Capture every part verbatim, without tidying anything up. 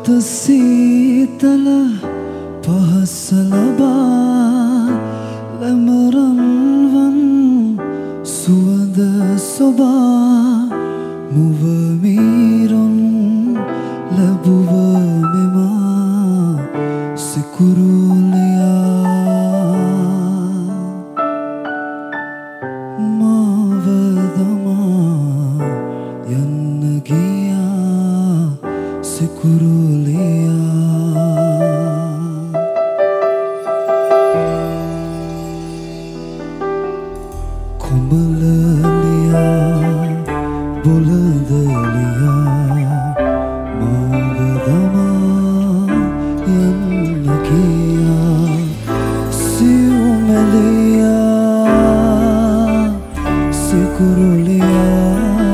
අත සීතල පහස ලබා ලැමරන්වන් සුවඳ සොබා මුව මීරොන් ලැබුව මෙමා සිකුරුලයා මාව දමා යන්න ගියා සිකුරුලයා කුඹලලියා බුලදලියා මාව දමා යන්න ගියා සිව්මැලියා සිකුරුලයා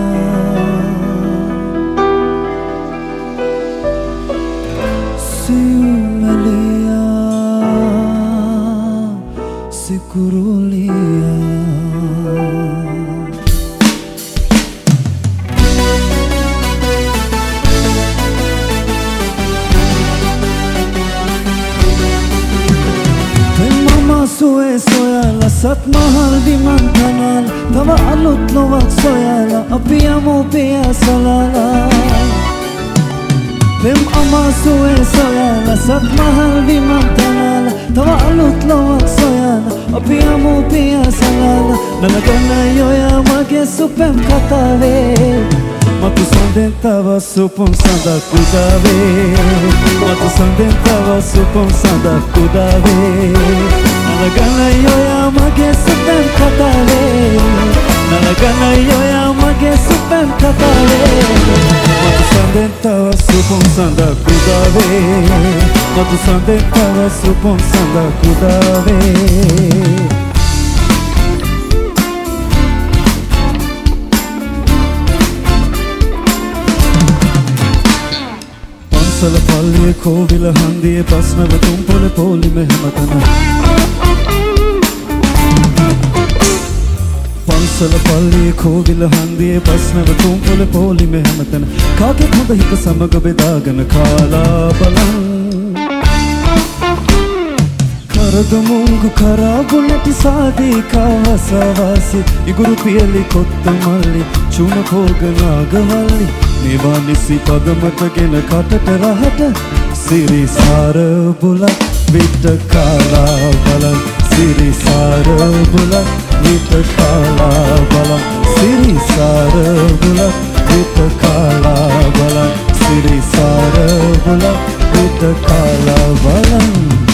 සිව්මැලියා සිකුරුලයා සොය සොයලා සත් මහල් විමන් තනල් තව අලුත් ලොවක් සොයලා අපි යමු පියසලලා පෙම් අමා සොය සොයලා සත් මහල් විමන් තනල් තව අලුත් ලොවක් සොයලා අපි යමු පියසලලා නලගන යොයා මගේ සුපෙම් කතාවේ මතු සඳෙන් තව සුපුම් සඳක් උදාවේ මතු සඳෙන් තව සුපුම් සඳක් උදාවේ නලගන යොයා මගේ සුපෙම් කතාවේ නලගන යොයා මගේ සුපෙම් කතාවේ මතු සඳෙන් තව සුපුම් සඳක් උදාවේ මතු සඳෙන් තව සුපුම් සඳක් උදාවේ පන්සල පල්ලිය කෝවිල හන්දිය පස්නව තුම්පොල පොලි මෙහෙමතන පන්සල පල්ලිය කෝවිල හන්දිය පස්නව තුම්පොල පොලි මෙහෙමතන කාගෙත් හොඳ හිත සමග බෙදාගෙන කාලා බලන් කරදමුංගු කරාබු නැති සාදී කාවසවාසි ඉගුරු පියලි කොත්ත මල්ලි චුණ කෝග නාගවල්ලි මේවා නිසි පදමටගෙන කටට රහට සිරිසාර බුලත් විට කාලා බලන් සිරිසාර බුලත් විට කාලා බලන් සිරිසාර බුලත් විට කාලා බලන් සිරිසාර බුලත් විට කාලා බලන්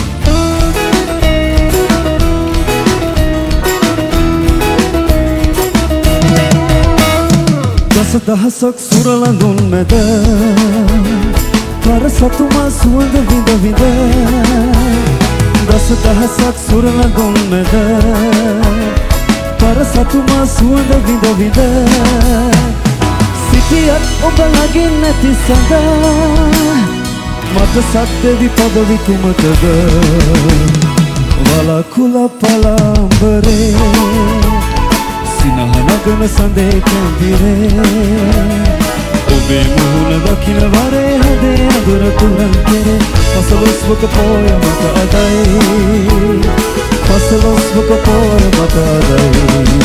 දස දහසක් සුරලඳුන් මැද කර සතුමා සුවඳ විඳ විඳ දස දහසක් සුරලඳුන් මැද කර සතුමා සුවඳ විඳ විඳ සිටියත් ඔබ ළඟින් නැති සඳ මට සත්‍ය පදවි කුමකද වලකුල පලාම්බරේ සිනහනගන සඳේ කැඳිරේ ඔබේ මුහුණ දකින වරේ හදේ අදුර තුරන් කෙරේ පසළොස්වක පෝය මත අදයි පසළොස්වක පෝය මත අදයි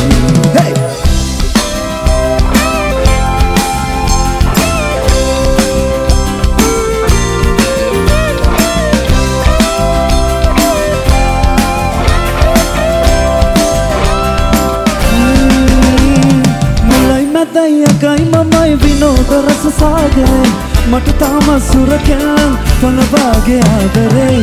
දයකයි මමයි විනෝද රස සාගරේ මට තාම සුර කෙල්ලන් පනවාගේ ආදරේ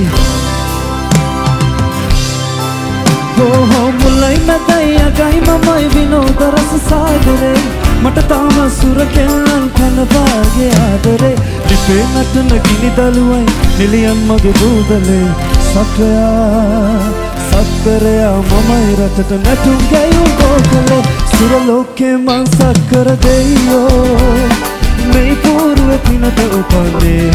බොහෝ මුලයි මැදයකයි මමයි විනෝද රස සාගරේ මට තාම සුර කෙල්ලන් පනවාගේ ආදරේ ලිපේ නටන ගිනි දළුවයි නිලියන් මගේ බූදලේ සක්‍රයා සක්කරයා මමයි රටට නැටුම් ගැයුම් කෝකලේ සුරලෝකේ මං සක්කර දෙයෝ මේ පූර්ව පිනට උපන්නේ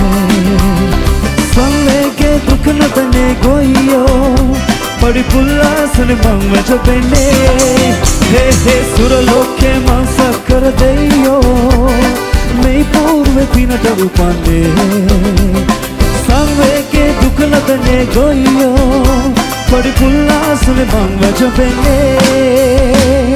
සල්ලේගේ දුක නතනේ ගොයියෝ පඩි පුල්ලාසන මං වැජපෙන්නේ හේ හේ සුරලෝකේ මං සක්කර දෙයෝ මේ පූර්ව නුවේ පිනට උපන්නේ සංවේගේ දුකලදනේ ගොයියෝ පොඩි පුල්ලාසනේ මං වජපෙන්නේ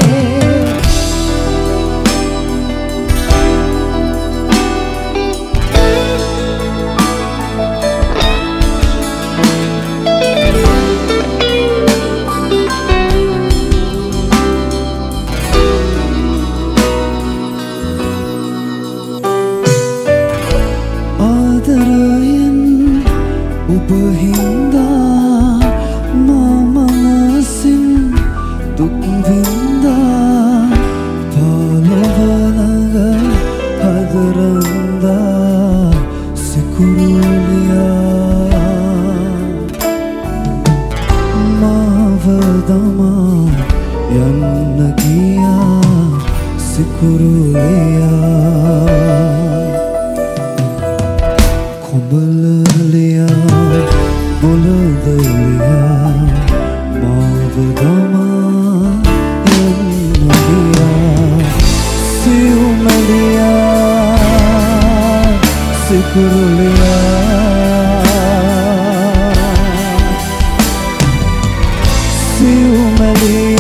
Upahinda mamasin dukvinda palavalaga hadaranda sikuruliya mavadama yannagiya sikuruliya kumbaliya Bolodaliya Mavadama Yannagiya Siumaliya Sikuruliya Siumaliya